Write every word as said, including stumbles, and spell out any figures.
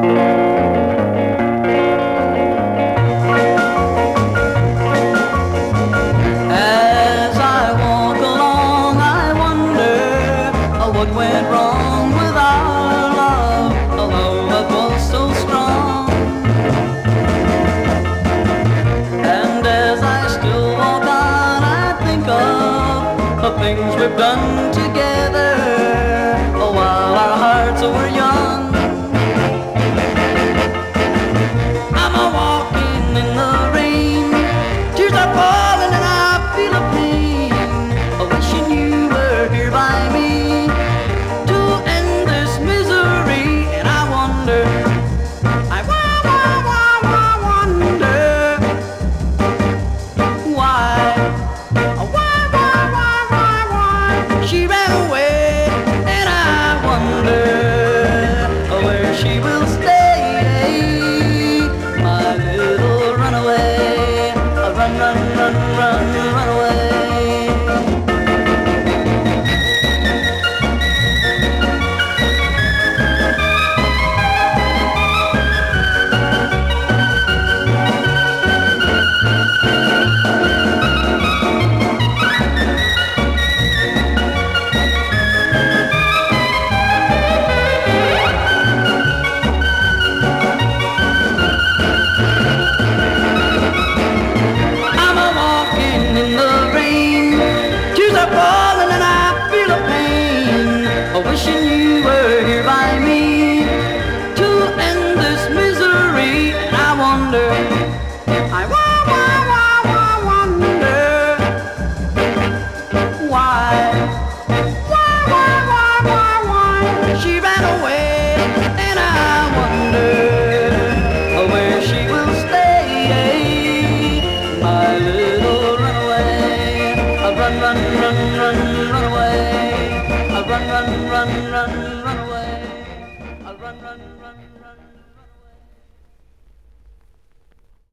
As I walk along, I wonder what went wrong with our love, a love that was so strong. And as I still walk on, I think of the things we've done together while our hearts were young. I'm a walking in the rain, tears are falling and I feel a pain, wishing you were here by me to end this misery. And I wonder, I wa- wa- wa- wa- wonder why, why, why, why, why, why she ran away. And I wonder where she will stay, my little runaway. Run, run, run, run, run away. I'm a walking in the rain, tears are falling and I feel a pain, wishing you were here by me to end this misery. And I wonder, I wa- wa- wa- wa- wonder why, why, why, why, why, why she ran away. And I wonder where she will stay, my little runaway. Run, run, run, run, run away. Run, run, run, run, run away. Run, run, run, run.